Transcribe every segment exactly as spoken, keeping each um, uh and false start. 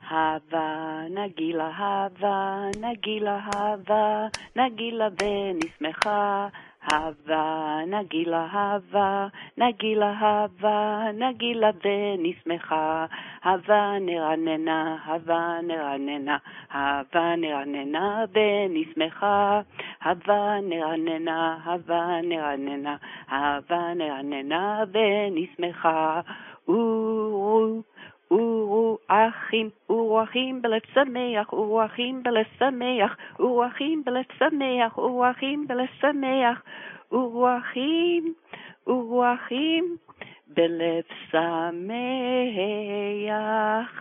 הווה, נגילה הווה, נגילה הווה, נגילה ונשמחה. הווה, נגילה הווה, נגילה הווה, נגילה ונשמחה. הווה נרננה, הווה נרננה, הווה נרננה ונשמחה. הווה נרננה, הווה נרננה, הווה נרננה ונשמחה. אורו אורו אחים, אורו אחים בלשמח, אורו אחים בלשמח, אורו אחים בלשמח, אורו אחים בלשמח, אורו אחים, אורו אחים בלב שמח.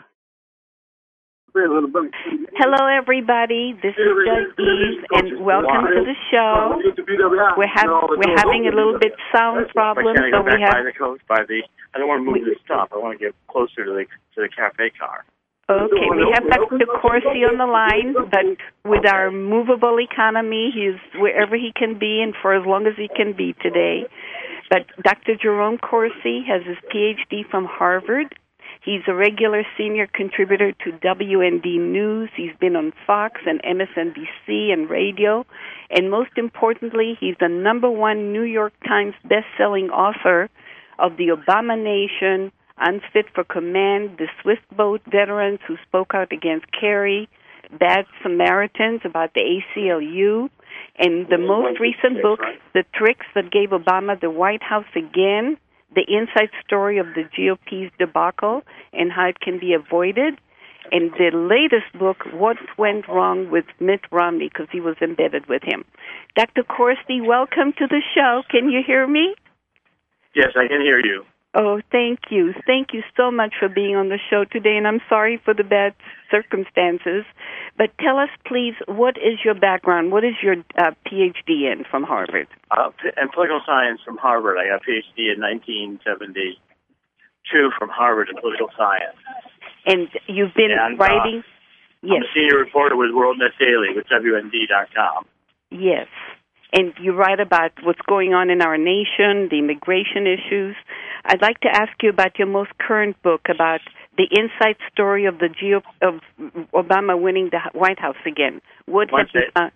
Hello, everybody. This is Judge Eve, and welcome to the show. We're, have, we're having a little bit sound problems, so we have. By the coast, by the. I don't want to move we, this stuff. I want to get closer to the to the cafe car. Okay, we have Doctor Corsi on the line, but with our movable economy, he's wherever he can be, and for as long as he can be today. But Doctor Jerome Corsi has his P H D from Harvard. He's a regular senior contributor to W N D News. He's been on Fox and M S N B C and radio. And most importantly, he's the number one New York Times best-selling author of The Obama Nation, Unfit for Command, The Swift Boat Veterans Who Spoke Out Against Kerry, Bad Samaritans about the A C L U, and the most recent book, The Tricks That Gave Obama the White House Again, the inside story of the G O P's debacle and how it can be avoided, and the latest book, What Went Wrong with Mitt Romney, because he was embedded with him. Doctor Corsi, welcome to the show. Can you hear me? Yes, I can hear you. Oh, thank you. Thank you so much for being on the show today, and I'm sorry for the bad circumstances. But tell us, please, what is your background? What is your uh, P H D in from Harvard? Uh, in political science from Harvard. I got a P H D in nineteen seventy-two from Harvard in political science. And you've been and, writing? Uh, yes. I'm a senior reporter with WorldNet Daily with W N D dot com. Yes. And you write about what's going on in our nation, the immigration issues. I'd like to ask you about your most current book about the inside story of the G O P, of Obama winning the White House again. What have you found,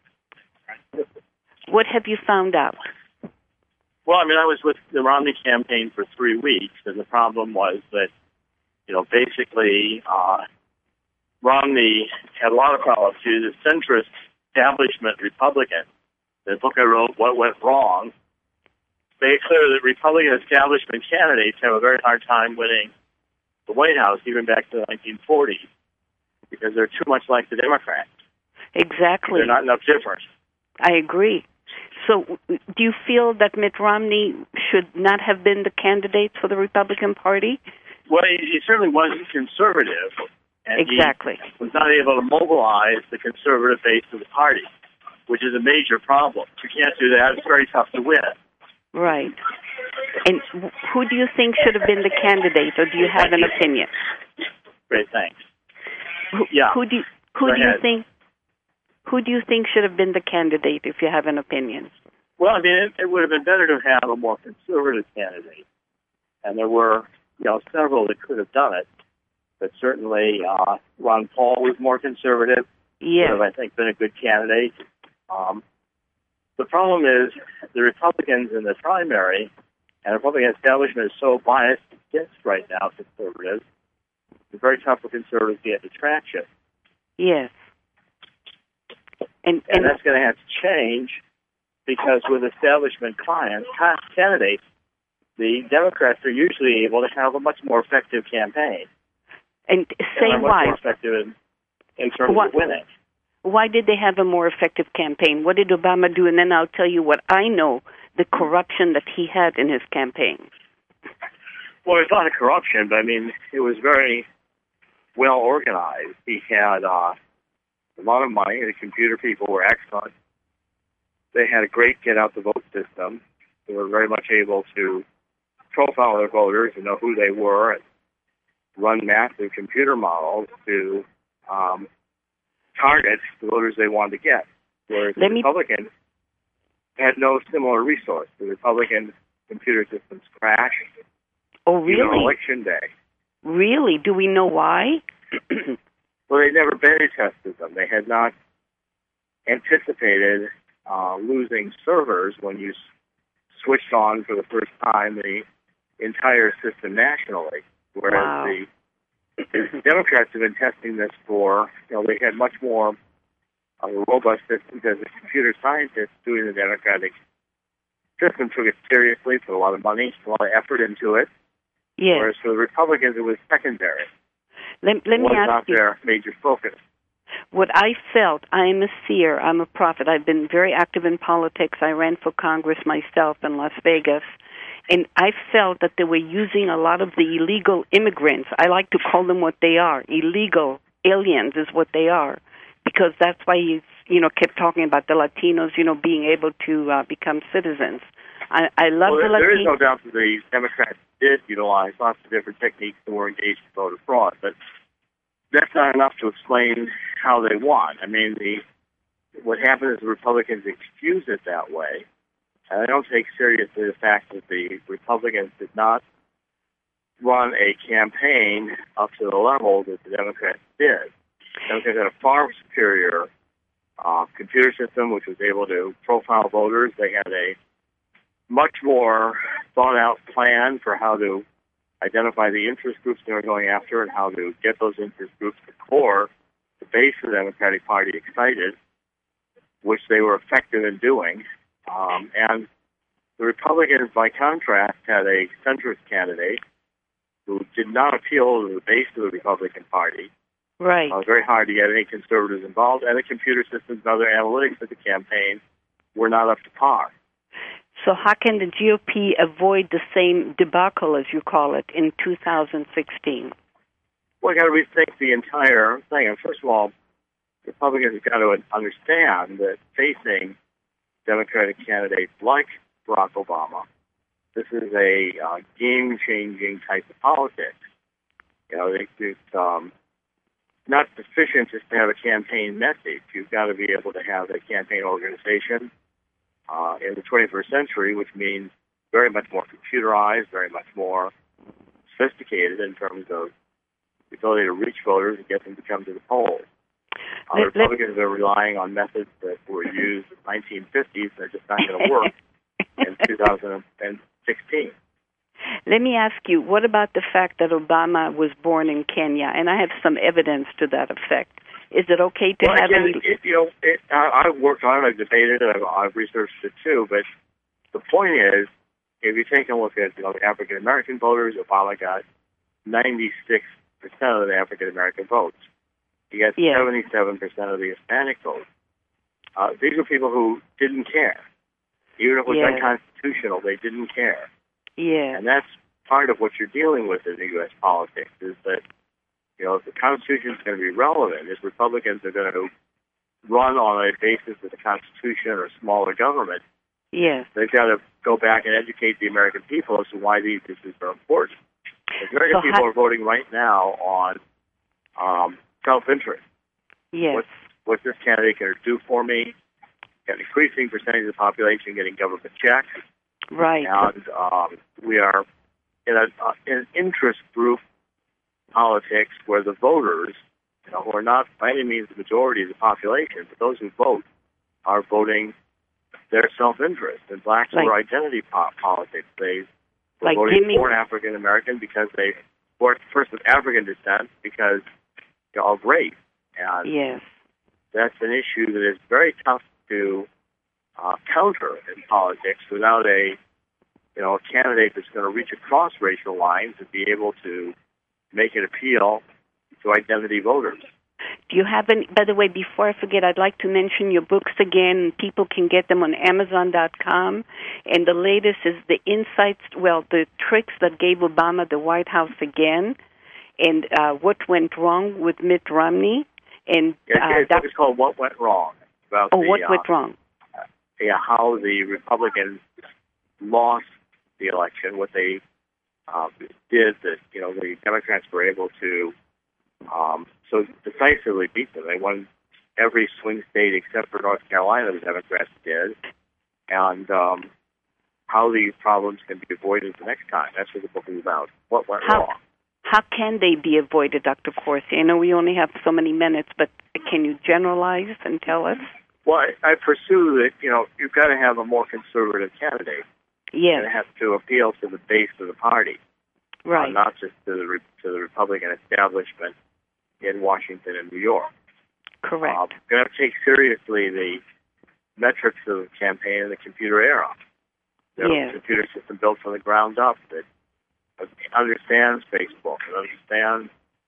what have you found out? Well, I mean, I was with the Romney campaign for three weeks, and the problem was that, you know, basically uh, Romney had a lot of problems. He was a centrist establishment Republican. The book I wrote, What Went Wrong, made it clear that Republican establishment candidates have a very hard time winning the White House, even back to the nineteen forties, because they're too much like the Democrats. Exactly. They're not enough different. I agree. So do you feel that Mitt Romney should not have been the candidate for the Republican Party? Well, he, he certainly wasn't conservative. And exactly. He was not able to mobilize the conservative base of the party, which is a major problem. You can't do that. It's very tough to win. Right. And who do you think should have been the candidate, or do you have an opinion? Great, thanks. Who, yeah. Who do you, who Go do you ahead. think? Who do you think should have been the candidate, if you have an opinion? Well, I mean, it, it would have been better to have a more conservative candidate, and there were, you know, several that could have done it. But certainly, uh, Ron Paul was more conservative. Yes. Would have, I think, been a good candidate. Um, the problem is the Republicans in the primary and the Republican establishment is so biased against right now conservatives. It's very tough for conservatives to get the traction. Yes. And, and, and that's going to have to change because with establishment clients, candidates, the Democrats are usually able to have a much more effective campaign. And say and why. Much more effective in, in terms what? of winning. Why did they have a more effective campaign? What did Obama do? And then I'll tell you what I know, the corruption that he had in his campaign. Well, it's not a corruption, but I mean, it was very well organized. He had uh, a lot of money. The computer people were excellent. They had a great get-out-the-vote system. They were very much able to profile their voters and know who they were and run massive computer models to um, target the voters they wanted to get. Whereas Let the me... Republicans had no similar resource. The Republican computer systems crashed. Oh, really? Even on election day. Really? Do we know why? well, they never beta tested them. They had not anticipated uh, losing servers when you s- switched on for the first time the entire system nationally, whereas Wow. the Democrats have been testing this for, you know, they had much more of a robust system because the computer scientists doing the Democratic system took it seriously, put a lot of money, a lot of effort into it, Yes. whereas for the Republicans it was secondary. Let, let it me was ask not you. their major focus. What I felt, I am a seer, I'm a prophet. I've been very active in politics. I ran for Congress myself in Las Vegas. And I felt that they were using a lot of the illegal immigrants. I like to call them what they are. Illegal aliens is what they are. Because that's why he, you know, kept talking about the Latinos, you know, being able to uh, become citizens. I, I love well, the there, there is Latinos. no doubt that the Democrats did utilize lots of different techniques and were engaged in voter fraud, but that's not enough to explain how they won. I mean, the what happened is the Republicans excused it that way, and I don't take seriously the fact that the Republicans did not run a campaign up to the level that the Democrats did. The Democrats had a far superior uh, computer system, which was able to profile voters. They had a much more thought-out plan for how to identify the interest groups they were going after and how to get those interest groups, the core, the base of the Democratic Party excited, which they were effective in doing. Um, and the Republicans, by contrast, had a centrist candidate who did not appeal to the base of the Republican Party. Right. It was very hard to get any conservatives involved, and the computer systems and other analytics of the campaign were not up to par. So how can the G O P avoid the same debacle, as you call it, in two thousand sixteen? Well, you got to rethink the entire thing. And first of all, Republicans have got to understand that facing Democratic candidates like Barack Obama, this is a uh, game-changing type of politics. You know, it, it's um, not sufficient just to have a campaign message. You've got to be able to have a campaign organization uh, in the twenty-first century, which means very much more computerized, very much more sophisticated in terms of the ability to reach voters and get them to come to the polls. Uh, Let- Republicans are relying on methods that were used in the nineteen fifties. They're just not going to work in two thousand sixteen. Let me ask you, what about the fact that Obama was born in Kenya? And I have some evidence to that effect. Is it okay to Well, have again, any... it, you know, it, I, I've worked on it, I've debated it, I've, I've researched it too, but the point is, if you take a look at you know, the African-American voters, Obama got ninety-six percent of the African-American votes. He got Yeah. seventy-seven percent of the Hispanic votes. Uh, these are people who didn't care. Even if it was Yeah. unconstitutional, they didn't care. Yeah. And that's part of what you're dealing with in the U S politics, is that, you know, if the Constitution is going to be relevant, if Republicans are going to run on a basis of the Constitution or smaller government, Yes. they've got to go back and educate the American people as to why these issues are important. The American So people how- are voting right now on um, self-interest. Yes. What's, what's this candidate going to do for me? Got an increasing percentage of the population getting government checks. Right. And um, we are in, a, uh, in an interest group politics where the voters, you know, who are not by any means the majority of the population, but those who vote are voting their self-interest. And blacks Like- were identity po- politics. They were Like voting giving- for an African American because they were first of African descent because they're all great. And Yes. that's an issue that is very tough to uh, counter in politics without a, you know, a candidate that's going to reach across racial lines and be able to make an appeal to identity voters. Do you have any, by the way, before I forget, I'd like to mention your books again. People can get them on Amazon dot com. And the latest is The Insights, well, the tricks that gave Obama the White House again, and uh, what went wrong with Mitt Romney. And Yeah, uh, it's, that, it's called What Went Wrong. About oh, the, what uh, went wrong? Yeah, how the Republicans lost the election, what they uh, did that, you know, the Democrats were able to um, so decisively beat them. They won every swing state except for North Carolina, the Democrats did, and um, how these problems can be avoided the next time. That's what the book is about. What went How, wrong? how can they be avoided, Doctor Corsi? I know we only have so many minutes, but can you generalize and tell us? Well, I, I pursue that, you know, you've got to have a more conservative candidate. Yes. And have to appeal to the base of the party. Right. Uh, not just to the, re- to the Republican establishment in Washington and New York. Correct. Uh, you're going to have to take seriously the metrics of the campaign in the computer era. There's yes. a computer system built from the ground up that understands Facebook and understands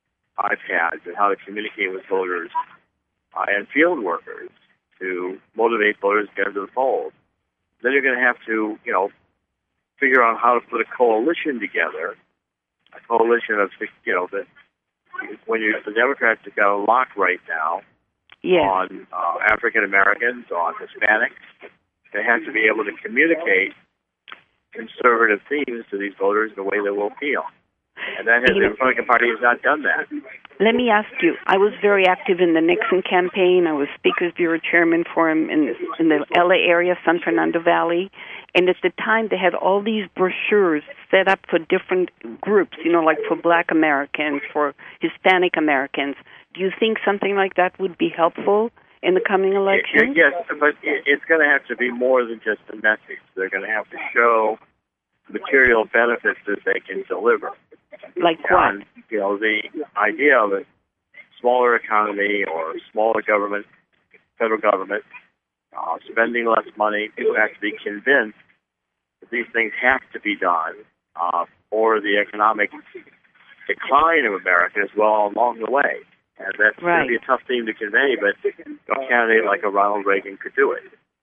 iPads and how to communicate with voters uh, and field workers to motivate voters to get into the polls. Then you're going to have to, you know, figure out how to put a coalition together, a coalition of, you know, that when you the Democrats have got a lock right now yes. on uh, African Americans, on Hispanics. They have to be able to communicate conservative themes to these voters in a way that will appeal. And that has, the Republican Party has not done that. Let me ask you, I was very active in the Nixon campaign. I was Speaker's Bureau Chairman for him in the, in the L A area, San Fernando Valley. And at the time, they had all these brochures set up for different groups, you know, like for Black Americans, for Hispanic Americans. Do you think something like that would be helpful in the coming election? Yes, but it's going to have to be more than just a message. They're going to have to show material benefits that they can deliver. Like what? And, you know, the idea of a smaller economy or smaller government, federal government, uh, spending less money, people have to be convinced that these things have to be done uh, for the economic decline of America as well along the way. And that's right. going to be a tough thing to convey, but a candidate like a Ronald Reagan could do it.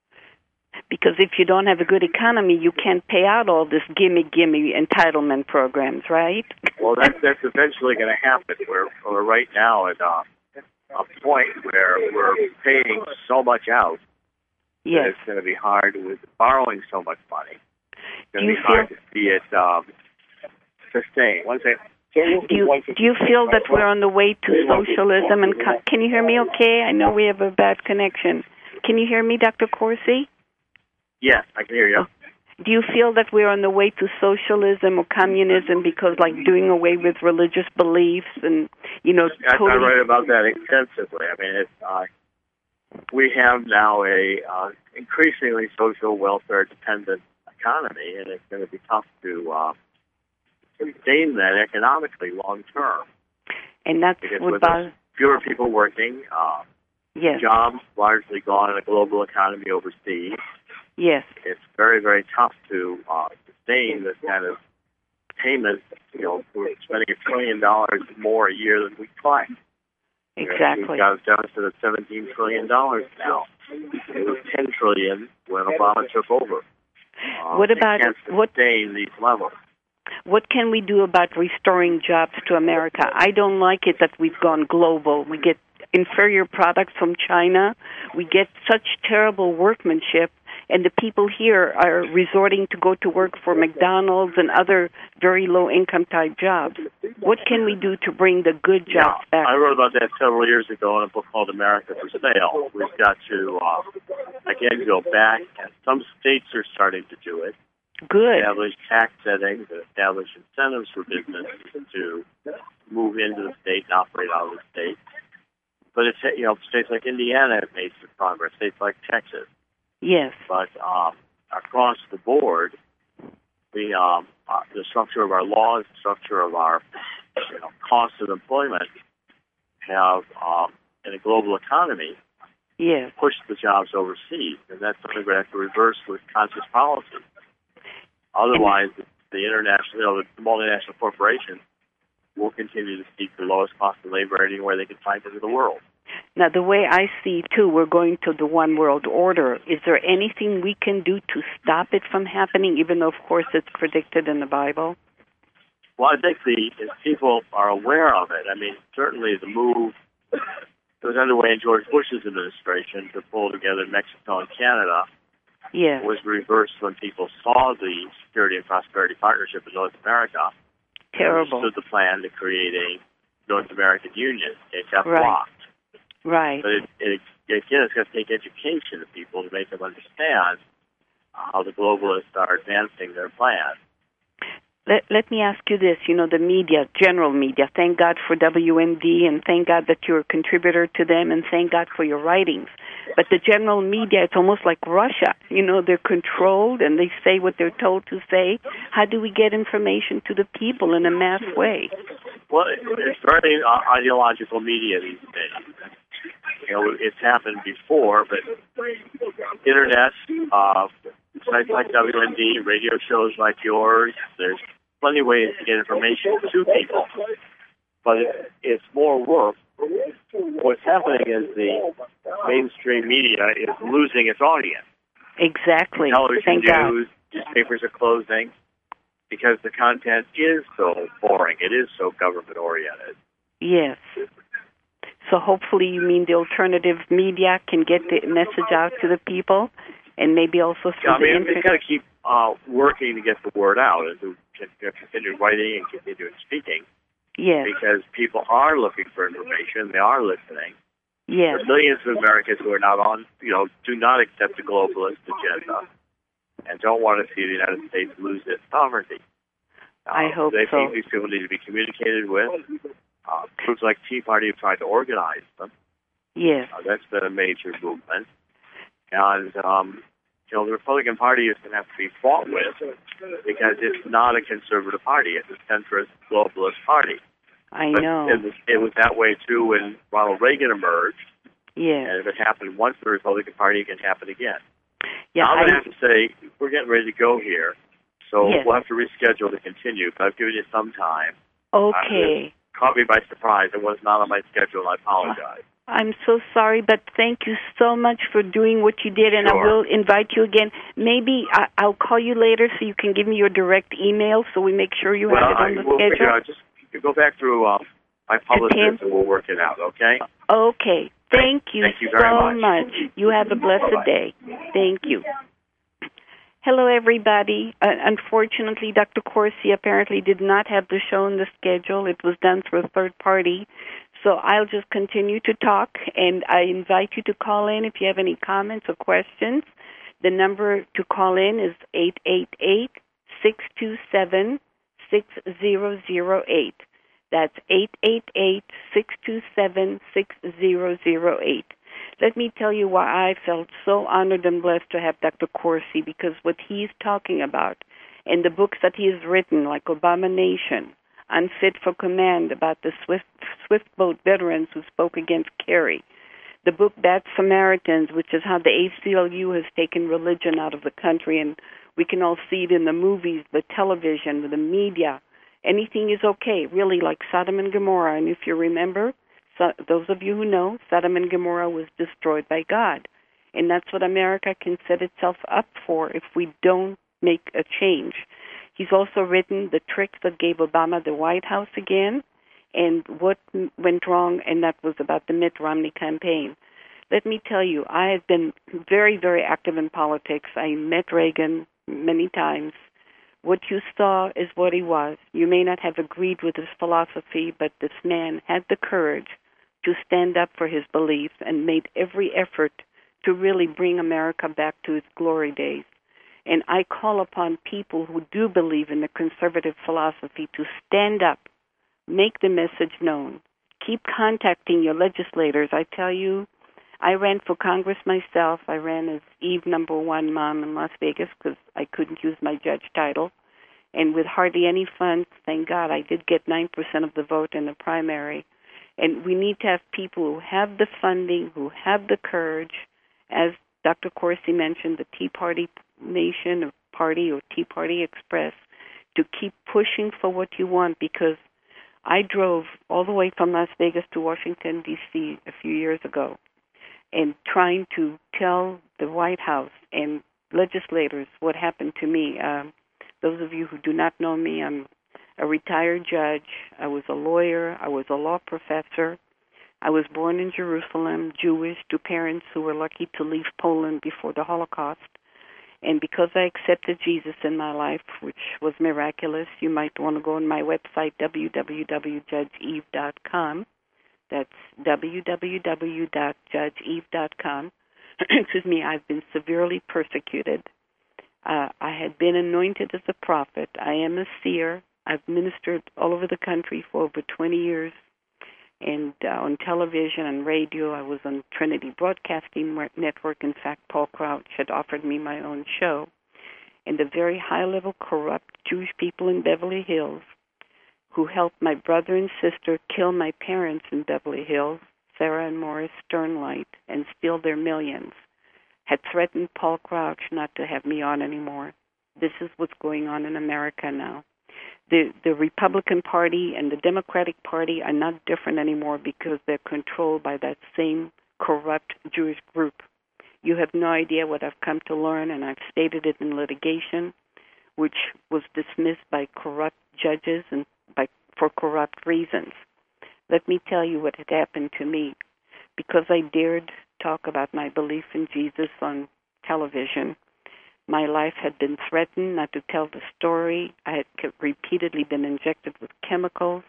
Because if you don't have a good economy, you can't pay out all this gimme, gimme entitlement programs, right? Well, that's, that's eventually going to happen. We're, we're right now at uh, a point where we're paying so much out yes. that it's going to be hard with borrowing so much money. It's going to be hard to see it um, sustain. One second. Do you, do you feel that we're on the way to socialism? And co- can you hear me okay? I know we have a bad connection. Can you hear me, Doctor Corsi? Yes, I can hear you. Do you feel that we're on the way to socialism or communism because, like, doing away with religious beliefs and, you know, totally... I, I write about that extensively. I mean, it's, uh, we have now a uh, increasingly social welfare-dependent economy, and it's going to be tough to uh, sustain that economically long-term. And that's because what with bother... fewer people working, uh, yes. jobs largely gone in a global economy overseas. Yes. It's very, very tough to uh, sustain this kind of payment. You know, we're spending a trillion dollars more a year than we collect. Exactly. We've got a deficit of seventeen trillion dollars now. It was ten trillion dollars when Obama took over. Uh, what about can't what? Sustain these levels. What can we do about restoring jobs to America? I don't like it that we've gone global. We get inferior products from China. We get such terrible workmanship. And the people here are resorting to go to work for McDonald's and other very low-income type jobs. What can we do to bring the good jobs yeah, back? I wrote about that several years ago in a book called America for Sale. We've got to, uh, again, go back, and some states are starting to do it. Good. Establish tax settings and establish incentives for businesses to move into the state and operate out of the state. But it's, you know, states like Indiana have made some progress, states like Texas. Yes. But um, across the board, the um, uh, the structure of our laws, the structure of our you know, cost of employment have, um, in a global economy, yes. pushed the jobs overseas. And that's something we have to reverse with conscious policy. Otherwise, and the international, you know, the multinational corporations will continue to seek the lowest cost of labor anywhere they can find it in the world. Now, the way I see, too, we're going to the one world order. Is there anything we can do to stop it from happening, even though, of course, it's predicted in the Bible? Well, I think the if people are aware of it. I mean, certainly the move that was underway in George Bush's administration to pull together Mexico and Canada yes. was reversed when people saw the Security and Prosperity Partnership in North America. Terrible. And understood the plan to create a North American Union. It got right. blocked. Right. But it, it, again, it's going to take education of people to make them understand how the globalists are advancing their plan. Let, let me ask you this. You know, the media, general media, thank God for W N D, and thank God that you're a contributor to them, and thank God for your writings. But the general media, it's almost like Russia. You know, they're controlled, and they say what they're told to say. How do we get information to the people in a mass way? Well, it's very uh, ideological media these days. You know, it's happened before, but internet, uh, sites like W N D, radio shows like yours, there's plenty of ways to get information to people. But it, it's more work. What's happening is the mainstream media is losing its audience. Exactly. Television Thank news, God. newspapers are closing because the content is so boring. It is so government-oriented. Yes. So hopefully you mean the alternative media can get the message out to the people, and maybe also through yeah, I mean, the internet. it's got to keep uh, working to get the word out, and to continue writing and continue speaking. Yes. Because people are looking for information, they are listening. Yes. There are millions of Americans who are not on, you know, do not accept the globalist agenda and don't want to see the United States lose its sovereignty. Uh, I hope they so. think these people need to be communicated with. Uh, groups like Tea Party have tried to organize them. Yes. Uh, that's been a major movement. And, um, you know, the Republican Party is going to have to be fought with because it's not a conservative party. It's a centrist globalist party. I but know. It was, it was that way, too, when Ronald Reagan emerged. Yes. And if it happened once in the Republican Party, it can happen again. Yeah, now, I'm going I, to have to say, we're getting ready to go here. So yes. we'll have to reschedule to continue. But I've given you some time. Okay. Uh, caught me by surprise. It was not on my schedule. I apologize. I'm so sorry, but thank you so much for doing what you did, and Sure. I will invite you again. Maybe I, I'll call you later so you can give me your direct email so we make sure you well, have it on I, the we'll schedule. Figure out, just go back through uh, my publicist and we'll work it out, okay? Okay. Thank you, Thank you very so much. much. You have a blessed Bye-bye. day. Thank you. Hello, everybody. Uh, unfortunately, Doctor Corsi apparently did not have the show on the schedule. It was done through a third party. So I'll just continue to talk, and I invite you to call in if you have any comments or questions. The number to call in is eight eight eight, six two seven, six zero zero eight. That's eight eight eight, six two seven, six zero zero eight. Let me tell you why I felt so honored and blessed to have Doctor Corsi, because what he's talking about and the books that he has written, like Obama Nation, Unfit for Command, about the Swift, Swift boat veterans who spoke against Kerry, the book Bad Samaritans, which is how the A C L U has taken religion out of the country, and we can all see it in the movies, the television, the media. Anything is okay, really, like Sodom and Gomorrah. And if you remember, so those of you who know, Sodom and Gomorrah was destroyed by God. And that's what America can set itself up for if we don't make a change. He's also written The Tricks That Gave Obama the White House Again, and What Went Wrong, and that was about the Mitt Romney campaign. Let me tell you, I have been very, very active in politics. I met Reagan many times. What you saw is what he was. You may not have agreed with his philosophy, but this man had the courage to stand up for his beliefs and made every effort to really bring America back to its glory days. And I call upon people who do believe in the conservative philosophy to stand up, make the message known, keep contacting your legislators. I tell you, I ran for Congress myself. I ran as Eve number one mom in Las Vegas because I couldn't use my judge title. And with hardly any funds, thank God, I did get nine percent of the vote in the primary. And we need to have people who have the funding, who have the courage. As Doctor Corsi mentioned, the Tea Party Nation or Party or Tea Party Express, to keep pushing for what you want, because I drove all the way from Las Vegas to Washington, D C a few years ago, and trying to tell the White House and legislators what happened to me. Um, those of you who do not know me, I'm a retired judge. I was a lawyer. I was a law professor. I was born in Jerusalem, Jewish, to parents who were lucky to leave Poland before the Holocaust. And because I accepted Jesus in my life, which was miraculous, you might want to go on my website, w w w dot judge eve dot com. That's w w w dot judge eve dot com. Excuse me, I've been severely persecuted. Uh, I had been anointed as a prophet. I am a seer. I've ministered all over the country for over twenty years. And uh, on television and radio, I was on Trinity Broadcasting Network. In fact, Paul Crouch had offered me my own show. And the very high-level corrupt Jewish people in Beverly Hills who helped my brother and sister kill my parents in Beverly Hills, Sarah and Morris Sternlight, and steal their millions, had threatened Paul Crouch not to have me on anymore. This is what's going on in America now. The the Republican Party and the Democratic Party are not different anymore because they're controlled by that same corrupt Jewish group. You have no idea what I've come to learn, and I've stated it in litigation, which was dismissed by corrupt judges and by for corrupt reasons. Let me tell you what had happened to me. Because I dared talk about my belief in Jesus on television, my life had been threatened not to tell the story. I had repeatedly been injected with chemicals.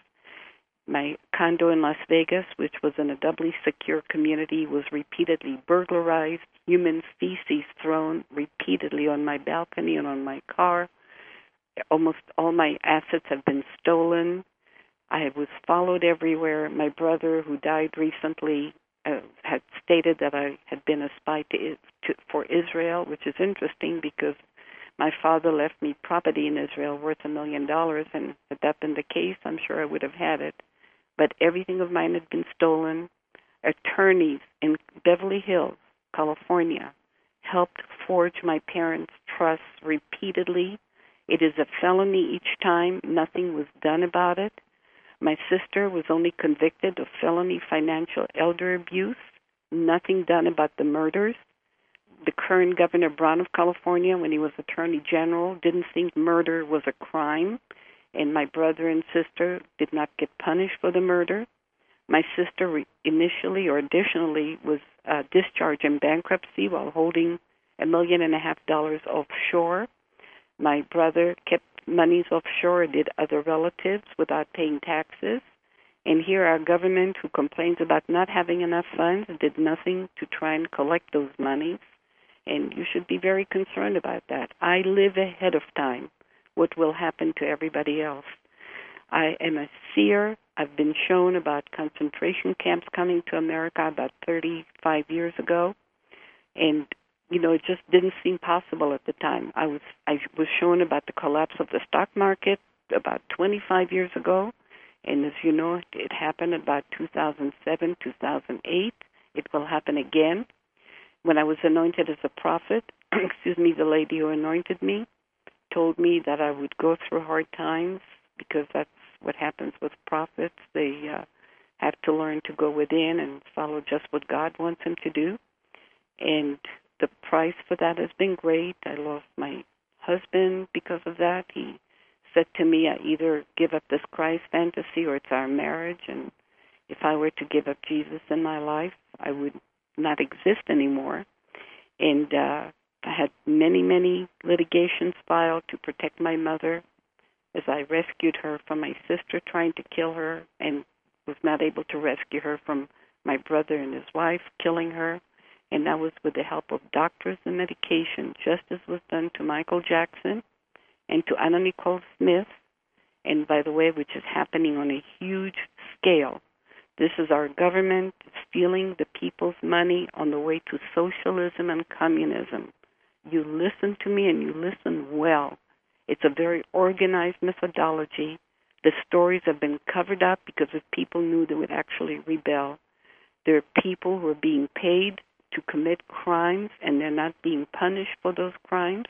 My condo in Las Vegas, which was in a doubly secure community, was repeatedly burglarized, human feces thrown repeatedly on my balcony and on my car. Almost all my assets have been stolen. I was followed everywhere. My brother, who died recently, uh, had stated that I had been a spy to, to, for Israel, which is interesting because my father left me property in Israel worth a million dollars, and had that been the case, I'm sure I would have had it. But everything of mine had been stolen. Attorneys in Beverly Hills, California, helped forge my parents' trusts repeatedly. It is a felony each time. Nothing was done about it. My sister was only convicted of felony financial elder abuse. Nothing done about the murders. The current Governor Brown of California, when he was Attorney General, didn't think murder was a crime, and my brother and sister did not get punished for the murder. My sister re- initially or additionally was uh, discharged in bankruptcy while holding a million and a half dollars offshore. My brother kept monies offshore, did other relatives without paying taxes. And here our government, who complains about not having enough funds, did nothing to try and collect those monies. And you should be very concerned about that. I live ahead of time what will happen to everybody else. I am a seer. I've been shown about concentration camps coming to America about thirty-five years ago. And you know, it just didn't seem possible at the time. I was I was shown about the collapse of the stock market about twenty-five years ago, and as you know, it happened about two thousand seven, two thousand eight. It will happen again. When I was anointed as a prophet, excuse me, the lady who anointed me told me that I would go through hard times because that's what happens with prophets. They uh, have to learn to go within and follow just what God wants them to do, and the price for that has been great. I lost my husband because of that. He said to me, I either give up this Christ fantasy or it's our marriage. And if I were to give up Jesus in my life, I would not exist anymore. And uh, I had many, many litigations filed to protect my mother as I rescued her from my sister trying to kill her and was not able to rescue her from my brother and his wife killing her. And that was with the help of doctors and medication, just as was done to Michael Jackson and to Anna Nicole Smith, and by the way, which is happening on a huge scale. This is our government stealing the people's money on the way to socialism and communism. You listen to me and you listen well. It's a very organized methodology. The stories have been covered up because if people knew, they would actually rebel. There are people who are being paid to commit crimes, and they're not being punished for those crimes.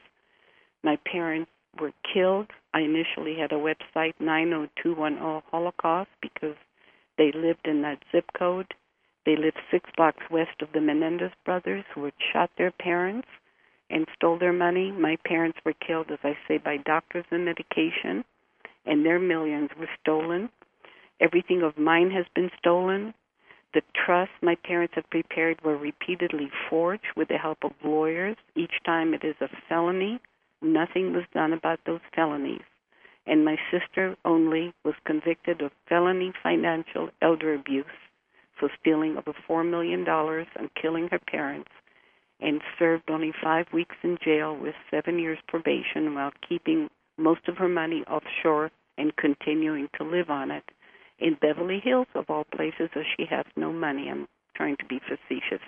My parents were killed. I initially had a website, nine oh two one oh Holocaust, because they lived in that zip code. They lived six blocks west of the Menendez brothers, who had shot their parents and stole their money. My parents were killed, as I say, by doctors and medication, and their millions were stolen. Everything of mine has been stolen. The trusts my parents have prepared were repeatedly forged with the help of lawyers. Each time it is a felony. Nothing was done about those felonies. And my sister only was convicted of felony financial elder abuse for stealing over four million dollars and killing her parents. and served only five weeks in jail with seven years probation while keeping most of her money offshore and continuing to live on it in Beverly Hills, of all places, as she has no money. I'm trying to be facetious.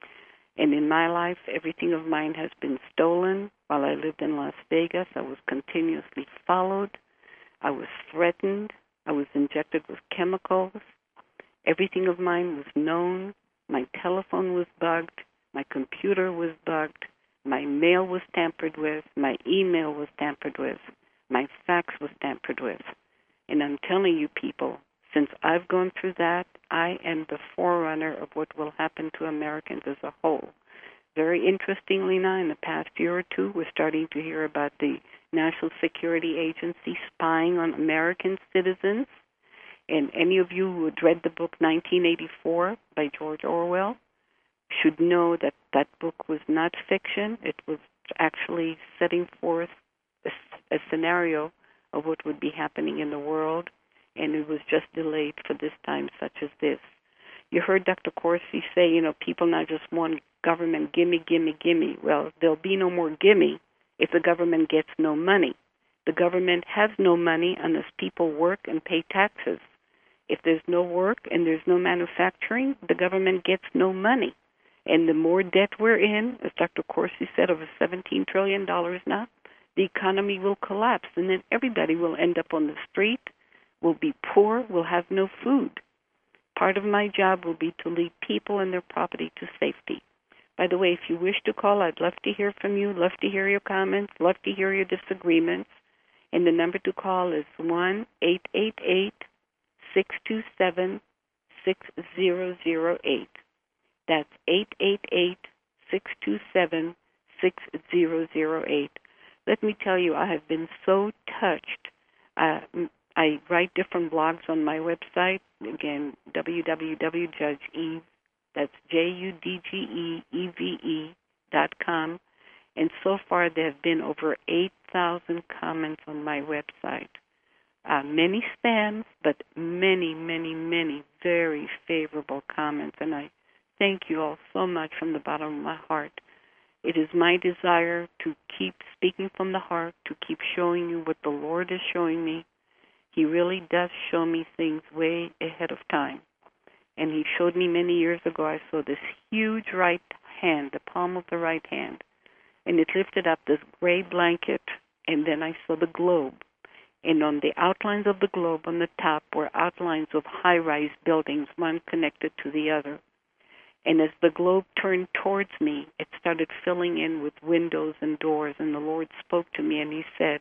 And in my life, everything of mine has been stolen. While I lived in Las Vegas, I was continuously followed. I was threatened. I was injected with chemicals. Everything of mine was known. My telephone was bugged. My computer was bugged. My mail was tampered with. My email was tampered with. My fax was tampered with. And I'm telling you, people, since I've gone through that, I am the forerunner of what will happen to Americans as a whole. Very interestingly now, in the past year or two, we're starting to hear about the National Security Agency spying on American citizens. And any of you who had read the book nineteen eighty-four by George Orwell should know that that book was not fiction. It was actually setting forth a, a scenario of what would be happening in the world, and it was just delayed for this time such as this. You heard Doctor Corsi say, you know, people not just want government, gimme, gimme, gimme. Well, there'll be no more gimme if the government gets no money. The government has no money unless people work and pay taxes. If there's no work and there's no manufacturing, the government gets no money. And the more debt we're in, as Doctor Corsi said, over seventeen trillion dollars now, the economy will collapse, and then everybody will end up on the street, will be poor, will have no food. Part of my job will be to lead people and their property to safety. By the way, if you wish to call, I'd love to hear from you, love to hear your comments, love to hear your disagreements. And the number to call is one eight eight eight, six two seven, six zero zero eight. That's eight eight eight, six two seven, six zero zero eight. Let me tell you, I have been so touched. Uh, I write different blogs on my website. Again, w w w dot judge eve, that's J U D G E E V E dot com. And so far there have been over eight thousand comments on my website. Uh, many spams, but many, many, many very favorable comments. And I thank you all so much from the bottom of my heart. It is my desire to keep speaking from the heart, to keep showing you what the Lord is showing me. He really does show me things way ahead of time. And he showed me many years ago, I saw this huge right hand, the palm of the right hand, and it lifted up this gray blanket, and then I saw the globe. And on the outlines of the globe on the top were outlines of high-rise buildings, one connected to the other. And as the globe turned towards me, it started filling in with windows and doors, and the Lord spoke to me, and he said,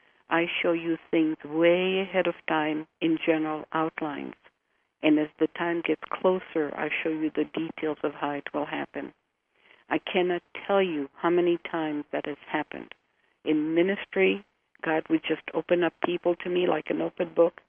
I show you things way ahead of time in general outlines. And as the time gets closer, I show you the details of how it will happen. I cannot tell you how many times that has happened. In ministry, God would just open up people to me like an open book.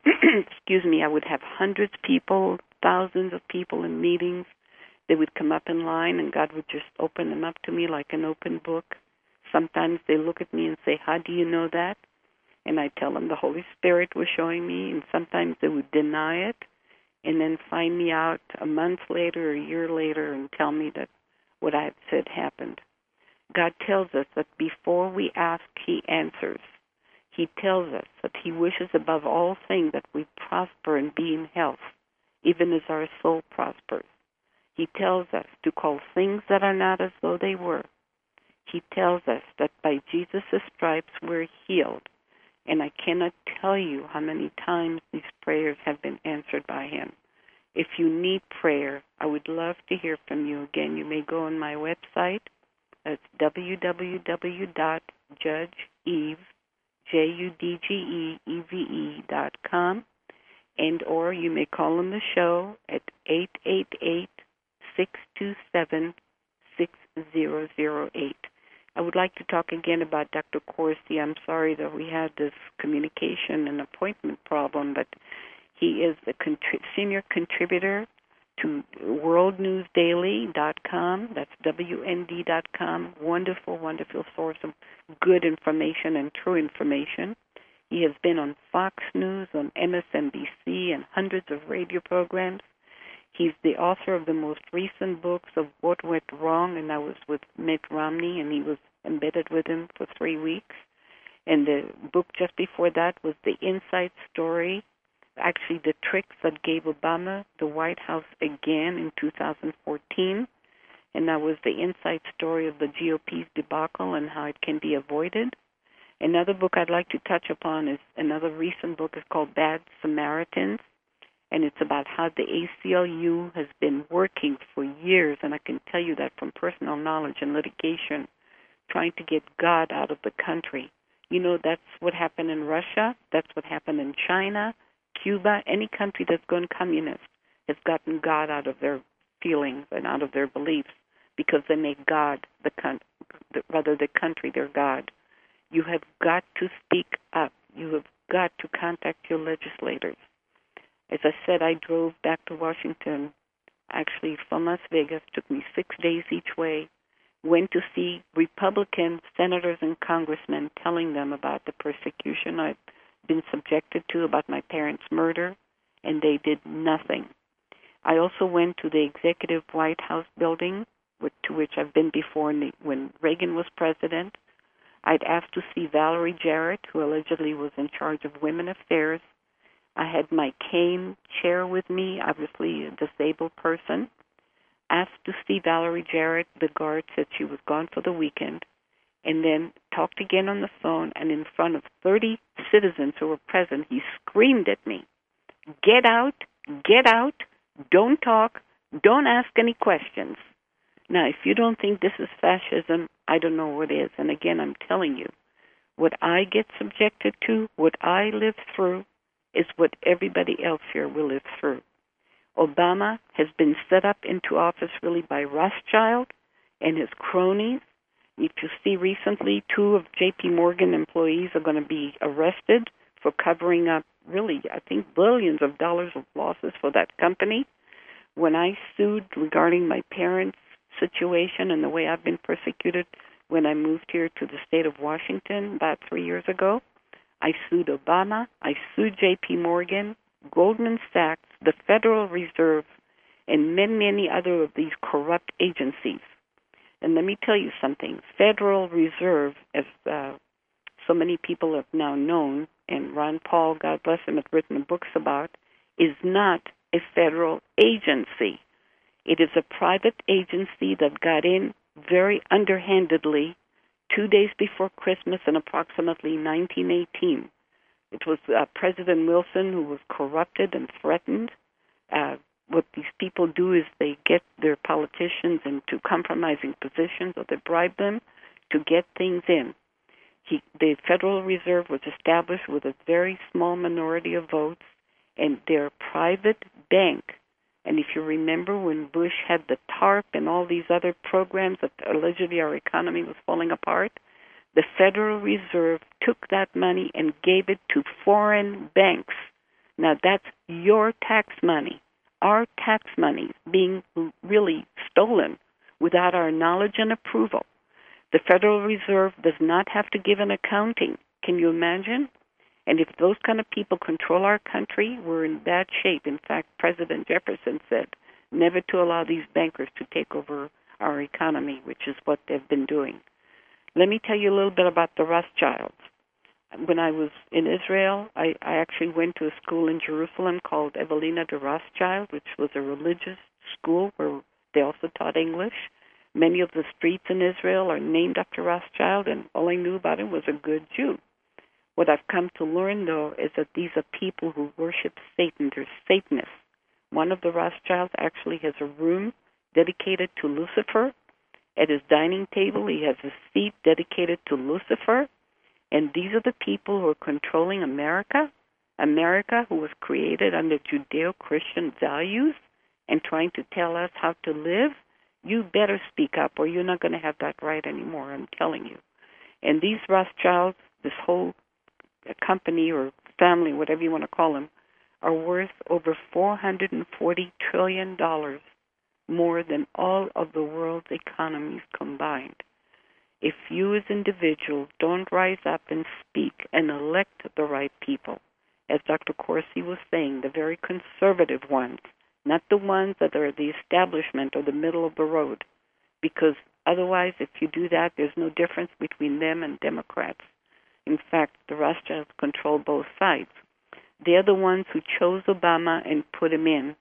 Excuse me, I would have hundreds of people, thousands of people in meetings. They would come up in line, and God would just open them up to me like an open book. Sometimes they look at me and say, how do you know that? And I tell them the Holy Spirit was showing me, and sometimes they would deny it, and then find me out a month later or a year later and tell me that what I had said happened. God tells us that before we ask, he answers. He tells us that he wishes above all things that we prosper and be in health, even as our soul prospers. He tells us to call things that are not as though they were. He tells us that by Jesus' stripes we're healed. And I cannot tell you how many times these prayers have been answered by him. If you need prayer, I would love to hear from you. Again, you may go on my website. That's w w w dot judge eve, J U D G E E V E dot com, and or you may call on the show at eight eight eight, six two seven, six zero zero eight. I would like to talk again about Doctor Corsi. I'm sorry that we had this communication and appointment problem, but he is the contri- senior contributor to world news daily dot com. That's W N D dot com. Wonderful, wonderful source of good information and true information. He has been on Fox News, on M S N B C, and hundreds of radio programs. He's the author of the most recent books of What Went Wrong, and I was with Mitt Romney, and he was embedded with him for three weeks. And the book just before that was The Inside Story, actually the tricks that gave Obama the White House again in two thousand fourteen. And that was the inside story of the G O P's debacle and how it can be avoided. Another book I'd like to touch upon is another recent book. It's called Bad Samaritans, and it's about how the A C L U has been working for years, and I can tell you that from personal knowledge and litigation, trying to get God out of the country. You know, that's what happened in Russia. That's what happened in China, Cuba. Any country that's gone communist has gotten God out of their feelings and out of their beliefs because they make God, the con- rather the country, their God. You have got to speak up. You have got to contact your legislators. As I said, I drove back to Washington, actually from Las Vegas. Took me six days each way. Went to see Republican senators and congressmen, telling them about the persecution I've been subjected to, about my parents' murder, and they did nothing. I also went to the executive White House building, to which I've been before when Reagan was president. I'd asked to see Valerie Jarrett, who allegedly was in charge of women affairs. I had my cane chair with me, obviously a disabled person. Asked to see Valerie Jarrett. The guard said she was gone for the weekend. And then talked again on the phone, and in front of thirty citizens who were present, he screamed at me, "Get out, get out, don't talk, don't ask any questions." Now, if you don't think this is fascism, I don't know what is. And again, I'm telling you, what I get subjected to, what I live through, is what everybody else here will live through. Obama has been set up into office really by Rothschild and his cronies. If you see recently, two of J P Morgan employees are going to be arrested for covering up really, I think, billions of dollars of losses for that company. When I sued regarding my parents' situation and the way I've been persecuted when I moved here to the state of Washington about three years ago, I sued Obama, I sued J P Morgan, Goldman Sachs, the Federal Reserve, and many, many other of these corrupt agencies. And let me tell you something. Federal Reserve, as uh, so many people have now known, and Ron Paul, God bless him, has written books about, is not a federal agency. It is a private agency that got in very underhandedly two days before Christmas in approximately nineteen eighteen. It was uh, President Wilson who was corrupted and threatened. Uh, what these people do is they get their politicians into compromising positions, or they bribe them to get things in. He, the Federal Reserve was established with a very small minority of votes, and they're a private bank. And if you remember when Bush had the TARP and all these other programs that allegedly our economy was falling apart, the Federal Reserve took that money and gave it to foreign banks. Now that's your tax money, our tax money being really stolen without our knowledge and approval. The Federal Reserve does not have to give an accounting. Can you imagine? And if those kind of people control our country, we're in bad shape. In fact, President Jefferson said never to allow these bankers to take over our economy, which is what they've been doing. Let me tell you a little bit about the Rothschilds. When I was in Israel, I, I actually went to a school in Jerusalem called Evelina de Rothschild, which was a religious school where they also taught English. Many of the streets in Israel are named after Rothschild, and all I knew about him was a good Jew. What I've come to learn, though, is that these are people who worship Satan. They're Satanists. One of the Rothschilds actually has a room dedicated to Lucifer. At his dining table, he has a seat dedicated to Lucifer. And these are the people who are controlling America, America who was created under Judeo-Christian values and trying to tell us how to live. You better speak up or you're not going to have that right anymore, I'm telling you. And these Rothschilds, this whole company or family, whatever you want to call them, are worth over four hundred forty trillion dollars, more than all of the world's economies combined. If you as individuals don't rise up and speak and elect the right people, as Doctor Corsi was saying, the very conservative ones, not the ones that are the establishment or the middle of the road, because otherwise, if you do that, there's no difference between them and Democrats. In fact, the Rothschilds control both sides. They're the ones who chose Obama and put him in.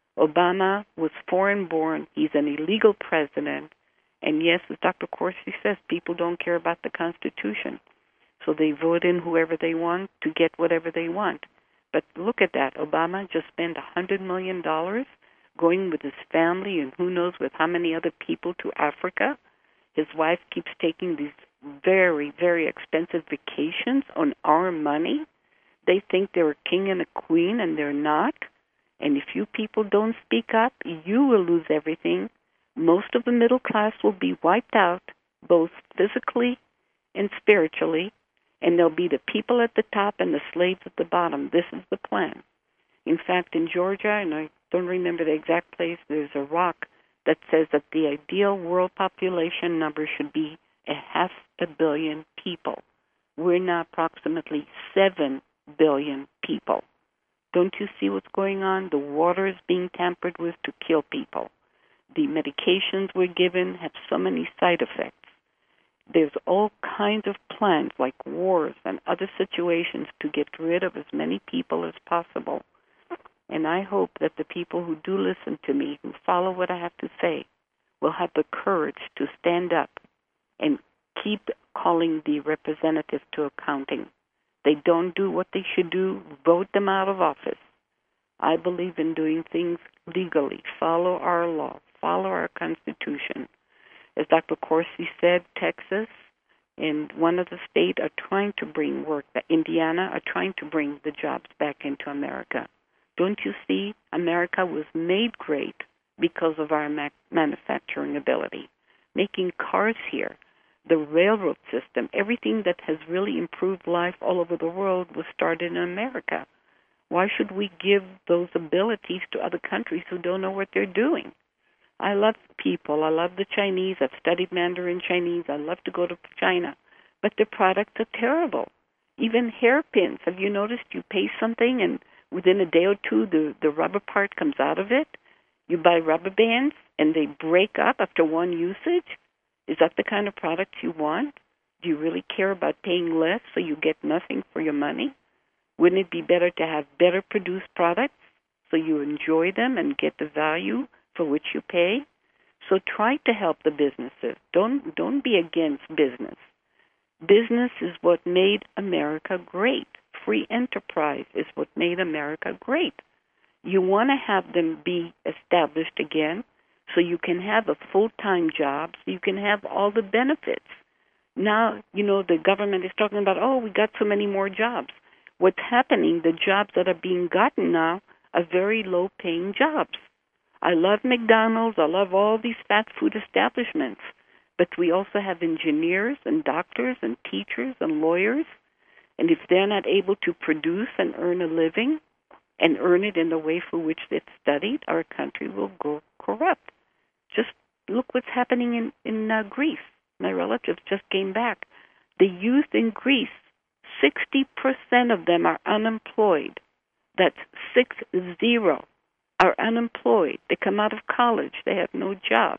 Obama was foreign-born. He's an illegal president. And yes, as Doctor Corsi says, people don't care about the Constitution. So they vote in whoever they want to get whatever they want. But look at that. Obama just spent one hundred million dollars going with his family and who knows with how many other people to Africa. His wife keeps taking these very, very expensive vacations on our money. They think they're a king and a queen, and they're not. And if you people don't speak up, you will lose everything. Most of the middle class will be wiped out, both physically and spiritually, and there'll be the people at the top and the slaves at the bottom. This is the plan. In fact, in Georgia, and I don't remember the exact place, there's a rock that says that the ideal world population number should be a half a billion people. We're now approximately seven billion people. Don't you see what's going on? The water is being tampered with to kill people. The medications we're given have so many side effects. There's all kinds of plans like wars and other situations to get rid of as many people as possible. And I hope that the people who do listen to me, who follow what I have to say, will have the courage to stand up and keep calling the representative to accounting. They don't do what they should do, vote them out of office. I believe in doing things legally. Follow our law. Follow our Constitution. As Doctor Corsi said, Texas and one of the states are trying to bring work, Indiana are trying to bring the jobs back into America. Don't you see? America was made great because of our ma- manufacturing ability. Making cars here, the railroad system, everything that has really improved life all over the world was started in America. Why should we give those abilities to other countries who don't know what they're doing? I love people. I love the Chinese. I've studied Mandarin Chinese. I love to go to China. But the products are terrible. Even hairpins. Have you noticed you pay something and within a day or two the, the rubber part comes out of it? You buy rubber bands and they break up after one usage? Is that the kind of product you want? Do you really care about paying less so you get nothing for your money? Wouldn't it be better to have better produced products so you enjoy them and get the value for which you pay? So try to help the businesses. Don't don't be against business. Business is what made America great. Free enterprise is what made America great. You want to have them be established again so you can have a full-time job, so you can have all the benefits. Now, you know, the government is talking about, oh, we got so many more jobs. What's happening, the jobs that are being gotten now are very low-paying jobs. I love McDonald's. I love all these fast food establishments. But we also have engineers and doctors and teachers and lawyers. And if they're not able to produce and earn a living and earn it in the way for which they've studied, our country will go corrupt. Just look what's happening in, in uh, Greece. My relatives just came back. The youth in Greece, sixty percent of them are unemployed. That's six zero. Are unemployed. They come out of college. They have no jobs.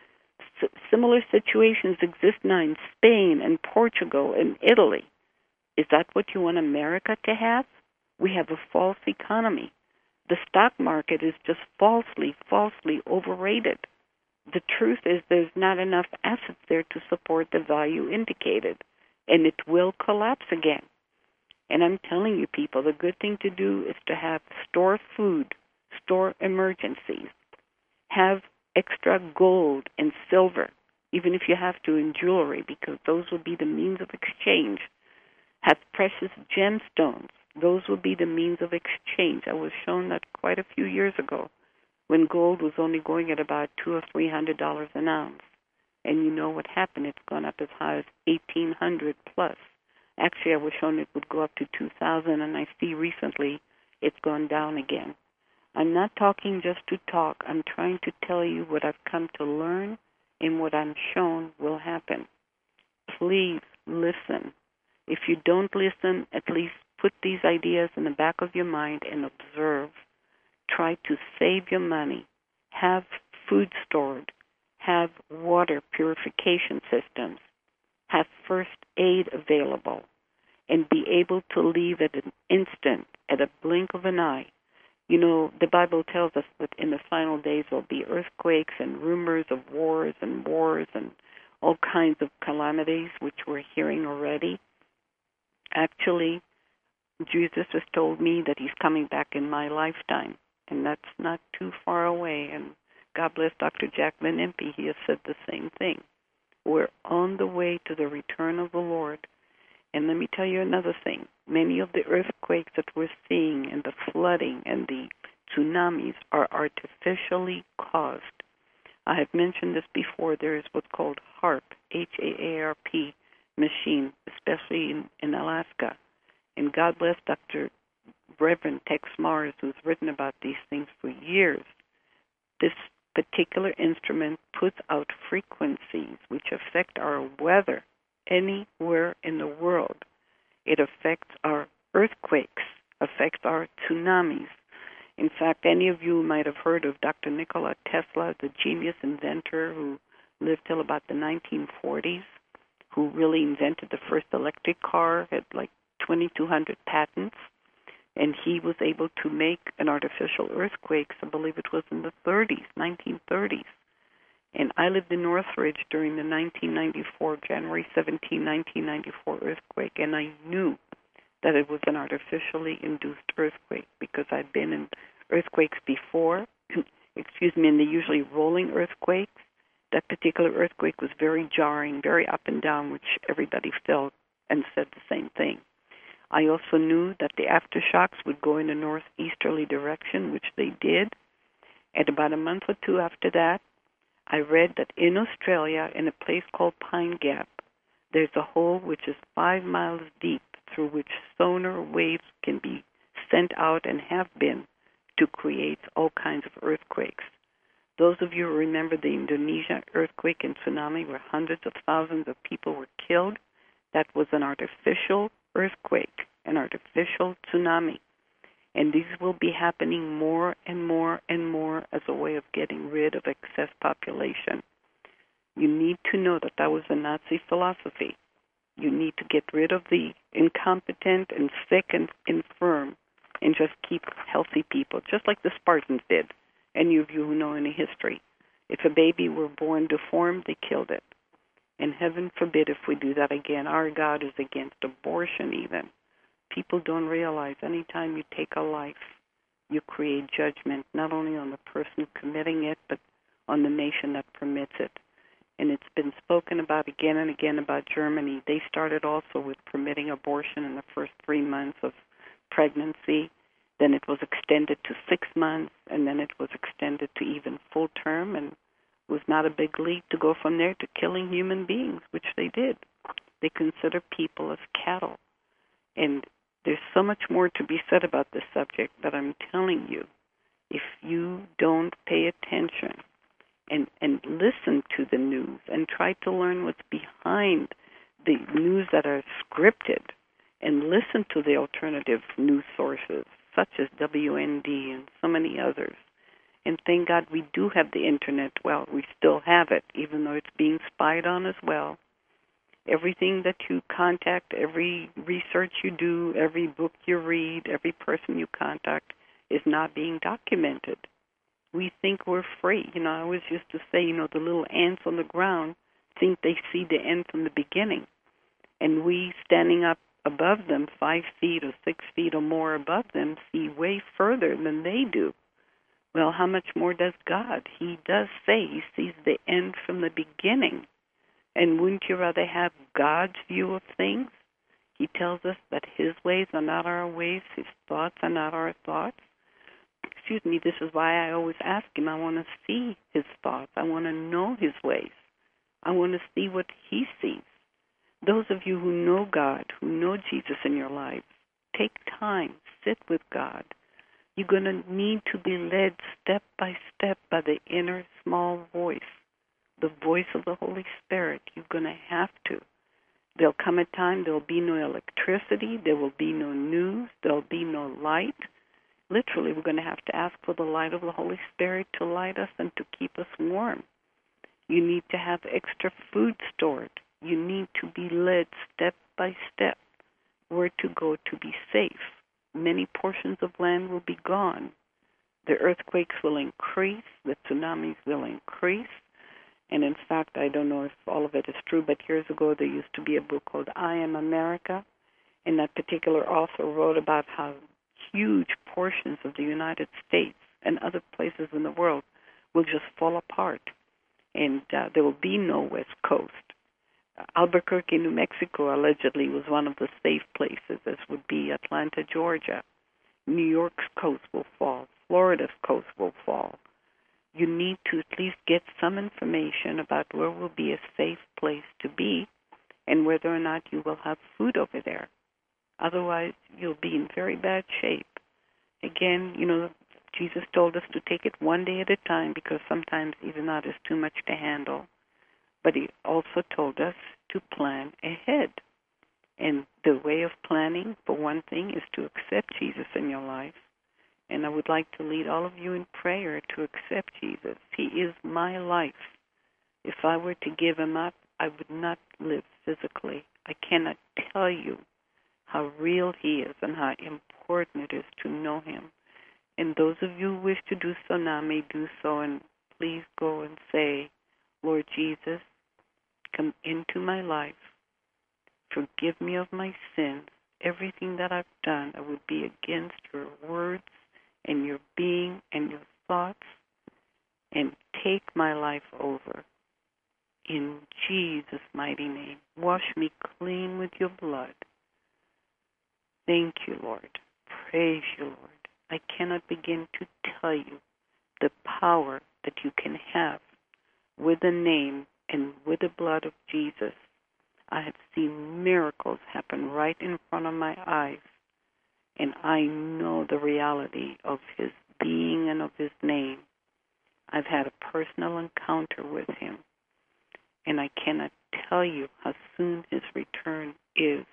S- similar situations exist now in Spain and Portugal and Italy. Is that what you want America to have? We have a false economy. The stock market is just falsely, falsely overrated. The truth is there's not enough assets there to support the value indicated, and it will collapse again. And I'm telling you people, the good thing to do is to have store food, store emergencies, have extra gold and silver, even if you have to in jewelry, because those will be the means of exchange. Have precious gemstones. Those will be the means of exchange. I was shown that quite a few years ago when gold was only going at about two or three hundred dollars an ounce. And you know what happened? It's gone up as high as eighteen hundred plus. Actually, I was shown it would go up to two thousand, and I see recently it's gone down again. I'm not talking just to talk. I'm trying to tell you what I've come to learn and what I'm shown will happen. Please listen. If you don't listen, at least put these ideas in the back of your mind and observe. try to save your money, have food stored, have water purification systems, have first aid available, and be able to leave at an instant, at a blink of an eye. You know, the Bible tells us that in the final days there will be earthquakes and rumors of wars and wars and all kinds of calamities, which we're hearing already. Actually, Jesus has told me that he's coming back in my lifetime, and that's not too far away. And God bless Doctor Jack Van Impe, he has said the same thing. We're on the way to the return of the Lord. And let me tell you another thing. Many of the earthquakes that we're seeing and the flooding and the tsunamis are artificially caused. I have mentioned this before. There is what's called HAARP, H A A R P machine, especially in, in Alaska. And God bless Doctor Reverend Tex Mars, who's written about these things for years. This particular instrument puts out frequencies which affect our weather anywhere in the world. It affects our earthquakes, affects our tsunamis. In fact, any of you might have heard of Doctor Nikola Tesla, the genius inventor who lived till about the nineteen forties, who really invented the first electric car, had like twenty-two hundred patents, and he was able to make an artificial earthquake, I believe it was in the thirties, nineteen thirties. And I lived in Northridge during the nineteen ninety-four, January seventeenth, nineteen ninety-four earthquake, and I knew that it was an artificially induced earthquake because I'd been in earthquakes before, excuse me, and they're usually rolling earthquakes. That particular earthquake was very jarring, very up and down, which everybody felt and said the same thing. I also knew that the aftershocks would go in a northeasterly direction, which they did. And about a month or two after that, I read that in Australia, in a place called Pine Gap, there's a hole which is five miles deep through which sonar waves can be sent out and have been to create all kinds of earthquakes. Those of you who remember the Indonesia earthquake and tsunami where hundreds of thousands of people were killed, that was an artificial earthquake, an artificial tsunami. And these will be happening more and more and more as a way of getting rid of excess population. You need to know that that was a Nazi philosophy. You need to get rid of the incompetent and sick and infirm and just keep healthy people, just like the Spartans did. Any of you who know any history. If a baby were born deformed, they killed it. And heaven forbid if we do that again. Our God is against abortion even. People don't realize anytime you take a life, you create judgment, not only on the person committing it, but on the nation that permits it. And it's been spoken about again and again about Germany. They started also with permitting abortion in the first three months of pregnancy. Then it was extended to six months, and then it was extended to even full term, and it was not a big leap to go from there to killing human beings, which they did. They consider people as cattle. And there's so much more to be said about this subject, but I'm telling you, if you don't pay attention and, and listen to the news and try to learn what's behind the news that are scripted and listen to the alternative news sources, such as W N D and so many others. And thank God we do have the Internet. Well, we still have it, even though it's being spied on as well. Everything that you contact, every research you do, every book you read, every person you contact is not being documented. We think we're free. You know, I always used to say, you know, the little ants on the ground think they see the end from the beginning. And we standing up above them, five feet or six feet or more above them, see way further than they do. Well, how much more does God? He does say he sees the end from the beginning. And wouldn't you rather have God's view of things? He tells us that his ways are not our ways, his thoughts are not our thoughts. Excuse me, this is why I always ask him, I want to see his thoughts. I want to know his ways. I want to see what he sees. Those of you who know God, who know Jesus in your life, take time, sit with God. You're going to need to be led step by step by the inner small voice, the voice of the Holy Spirit. You're going to have to. There'll come a time there'll be no electricity, there will be no news, there'll be no light. literally we're going to have to ask for the light of the Holy Spirit to light us and to keep us warm. You need to have extra food stored. You need to be led step by step where to go to be safe. Many portions of land will be gone. The earthquakes will increase. The tsunamis will increase. And in fact, I don't know if all of it is true, but years ago there used to be a book called I Am America, and that particular author wrote about how huge portions of the United States and other places in the world will just fall apart, and uh, there will be no West Coast. Albuquerque, New Mexico, allegedly was one of the safe places, as would be Atlanta, Georgia. New York's coast will fall. Florida's coast will fall. You need to at least get some information about where will be a safe place to be and whether or not you will have food over there. Otherwise, you'll be in very bad shape. Again, you know, Jesus told us to take it one day at a time because sometimes even that is too much to handle. But he also told us to plan ahead. And the way of planning, for one thing, is to accept Jesus in your life. And I would like to lead all of you in prayer to accept Jesus. He is my life. If I were to give him up, I would not live physically. I cannot tell you how real he is and how important it is to know him. And those of you who wish to do so now may do so, and please go and say, Lord Jesus, come into my life. Forgive me of my sins. Everything that I've done, I would be against your words and your being and your thoughts, and take my life over. In Jesus' mighty name, wash me clean with your blood. Thank you, Lord. Praise you, Lord. I cannot begin to tell you the power that you can have with the name and with the blood of Jesus. I have seen miracles happen right in front of my eyes, and I know the reality of his being and of his name. I've had a personal encounter with him, and I cannot tell you how soon his return is.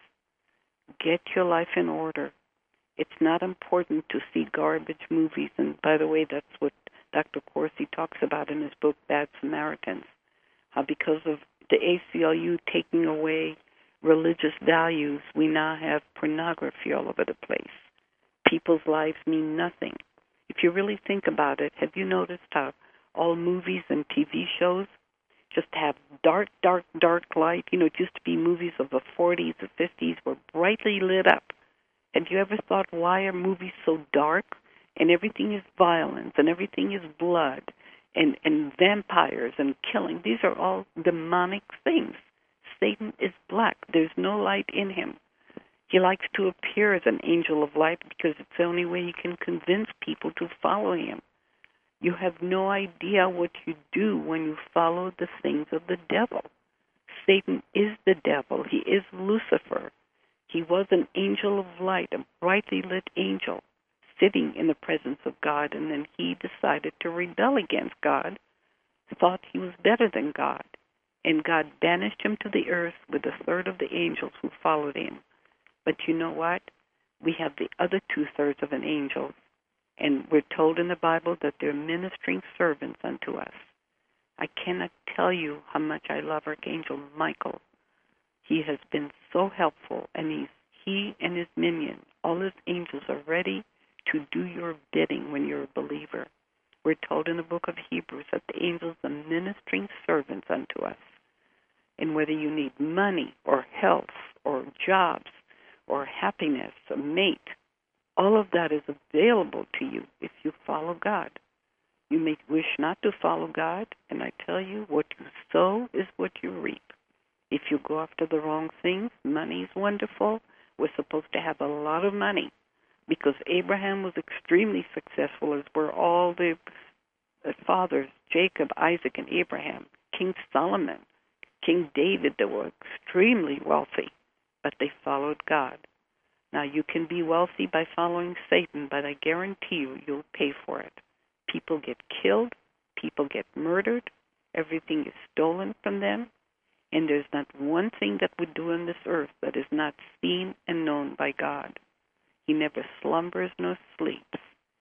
Get your life in order. It's not important to see garbage movies, and by the way, that's what Doctor Corsi talks about in his book, Bad Samaritans, how because of the A C L U taking away religious values, we now have pornography all over the place. People's lives mean nothing. If you really think about it, have you noticed how all movies and T V shows just have dark, dark, dark light? You know, it used to be movies of the forties, the fifties were brightly lit up. Have you ever thought, why are movies so dark? And everything is violence, and everything is blood, and, and vampires and killing. These are all demonic things. Satan is black. There's no light in him. He likes to appear as an angel of light because it's the only way he can convince people to follow him. You have no idea what you do when you follow the things of the devil. Satan is the devil. He is Lucifer. He was an angel of light, a brightly lit angel, sitting in the presence of God, and then he decided to rebel against God, thought he was better than God, and God banished him to the earth with a third of the angels who followed him. But you know what? We have the other two-thirds of an angel, and we're told in the Bible that they're ministering servants unto us. I cannot tell you how much I love Archangel Michael. He has been so helpful, and he's, he and his minions, all his angels, are ready to do your bidding when you're a believer. We're told in the book of Hebrews that the angels are ministering servants unto us. And whether you need money or health or jobs or happiness, a mate, all of that is available to you if you follow God. You may wish not to follow God, and I tell you, what you sow is what you reap. If you go after the wrong things, money is wonderful. We're supposed to have a lot of money because Abraham was extremely successful, as were all the fathers, Jacob, Isaac, and Abraham, King Solomon, King David. They were extremely wealthy, but they followed God. Now, you can be wealthy by following Satan, but I guarantee you, you'll pay for it. People get killed. People get murdered. Everything is stolen from them. And there's not one thing that we do on this earth that is not seen and known by God. He never slumbers nor sleeps.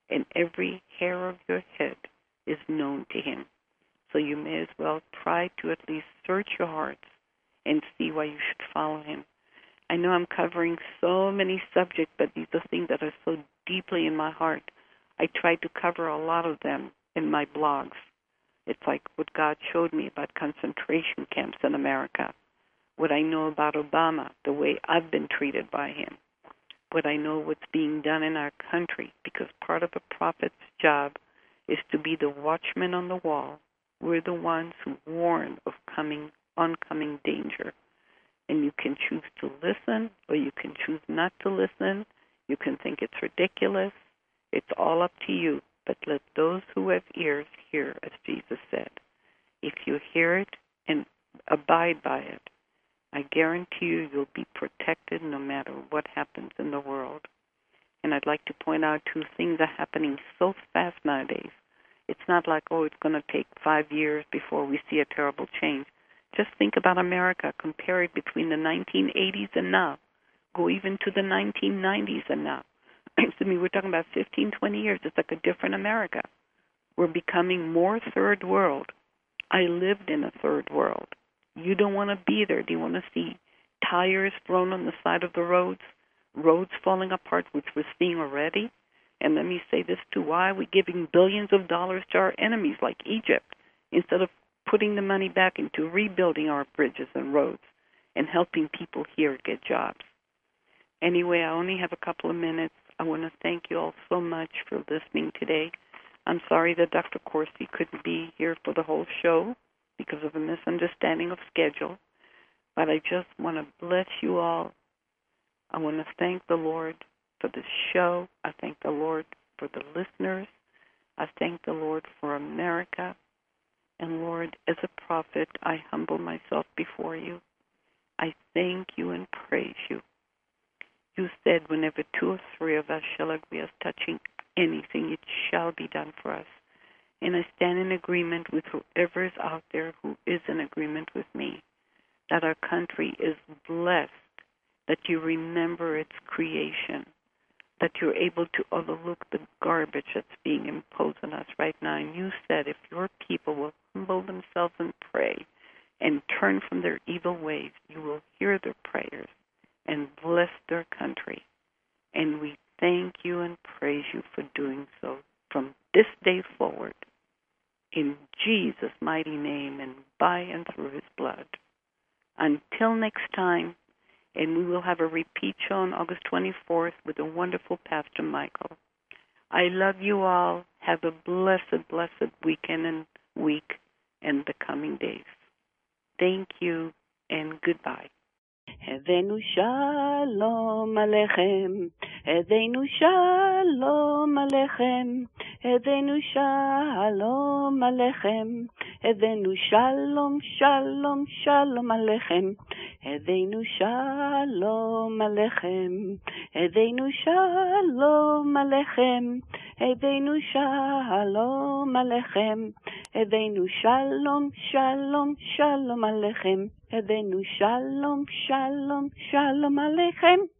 and every hair of your head is known to him. So you may as well try to at least search your hearts and see why you should follow him. I know I'm covering so many subjects, but these are things that are so deeply in my heart. I try to cover a lot of them in my blogs. It's like what God showed me about concentration camps in America, what I know about Obama, the way I've been treated by him, what I know what's being done in our country, because part of a prophet's job is to be the watchman on the wall. We're the ones who warn of coming, oncoming danger. And you can choose to listen or you can choose not to listen. You can think it's ridiculous. It's all up to you. But let those who have ears hear, as Jesus said. If you hear it and abide by it, I guarantee you you'll be protected no matter what happens in the world. And I'd like to point out two things are happening so fast nowadays. It's not like, oh, it's going to take five years before we see a terrible change. Just think about America. Compare it between the nineteen eighties and now. Go even to the nineteen nineties and now. Excuse me, we're talking about fifteen, twenty years. It's like a different America. We're becoming more third world. I lived in a third world. You don't want to be there. Do you want to see tires thrown on the side of the roads, roads falling apart, which we're seeing already? And let me say this too. Why are we giving billions of dollars to our enemies like Egypt instead of putting the money back into rebuilding our bridges and roads and helping people here get jobs? Anyway, I only have a couple of minutes. I want to thank you all so much for listening today. I'm sorry that Doctor Corsi couldn't be here for the whole show because of a misunderstanding of schedule, but I just want to bless you all. I want to thank the Lord for this show. I thank the Lord for the listeners. I thank the Lord for America. And Lord, as a prophet, I humble myself before you. I thank you and praise you. You said whenever two or three of us shall agree as touching anything, it shall be done for us. And I stand in agreement with whoever is out there who is in agreement with me, that our country is blessed, that you remember its creation, that you're able to overlook the garbage that's being imposed on us right now. And you said if your people will humble themselves and pray and turn from their evil ways, you will hear their prayers and bless their country. And we thank you and praise you for doing so from this day forward. In Jesus' mighty name and by and through his blood. Until next time, and we will have a repeat show on August twenty-fourth with the wonderful Pastor Michael. I love you all. Have a blessed, blessed weekend and week and the coming days. Thank you and goodbye. הבאנו שלום עליכם, הבאנו שלום עליכם, הבאנו שלום עליכם, הבאנו שלום, שלום, שלום עליכם, הבאנו שלום עליכם, הבאנו שלום עליכם, הבאנו שלום עליכם, הבאנו שלום, שלום, שלום עליכם, הבאנו שלום, שלום, שלום עליכם.